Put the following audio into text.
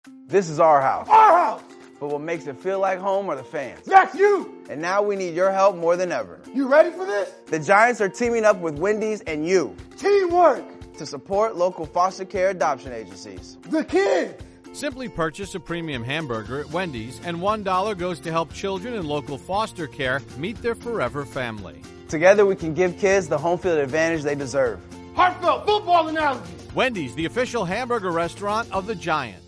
This is our house. Our house! But what makes it feel like home are the fans. That's you! And now we need your help more than ever. You ready for this? The Giants are teaming up with Wendy's and you Teamwork! to support local foster care adoption agencies. The kids! Simply purchase a premium hamburger at Wendy's, and $1 goes to help children in local foster care meet their forever family. Together we can give kids the home field advantage they deserve. Heartfelt football analogy! Wendy's, the official hamburger restaurant of the Giants.